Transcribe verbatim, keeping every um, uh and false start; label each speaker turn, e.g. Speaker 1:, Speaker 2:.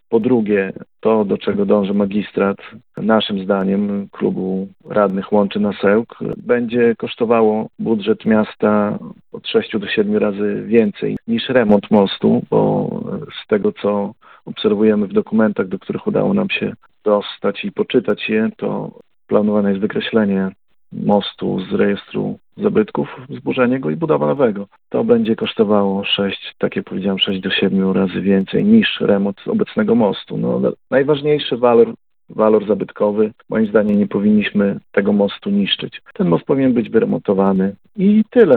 Speaker 1: Po drugie, to, do czego dąży magistrat, naszym zdaniem, klubu radnych Łączy na Sełk, będzie kosztowało budżet miasta od sześciu do siedmiu razy więcej niż remont mostu, bo z tego, co obserwujemy w dokumentach, do których udało nam się dostać i poczytać je, to planowane jest wykreślenie mostu z rejestru zabytków, zburzenie go i budowa nowego. To będzie kosztowało sześć, tak jak powiedziałem, sześć do siedmiu razy więcej niż remont obecnego mostu. No, najważniejszy walor, walor zabytkowy, moim zdaniem nie powinniśmy tego mostu niszczyć. Ten most powinien być wyremontowany i tyle.